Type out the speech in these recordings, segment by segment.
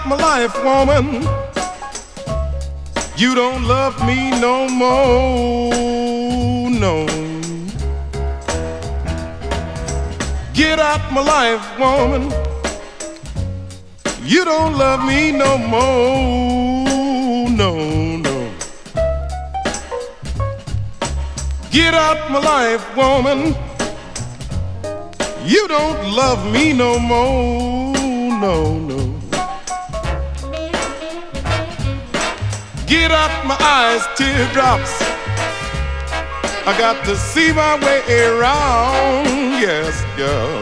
my life, woman. You don't love me no more, no. Get out my life, woman. You don't love me no more, no, no. Get out my life, woman. You don't love me no more, no, no. Get out my eyes, teardrops. I got to see my way around, yes, girl.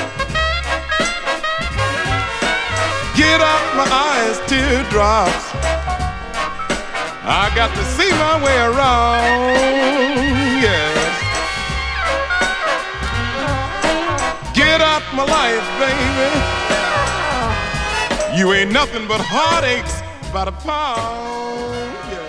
Get out my eyes, teardrops. I got to see my way around, yes. Get out my life, baby. You ain't nothing but heartaches by the pound, yeah.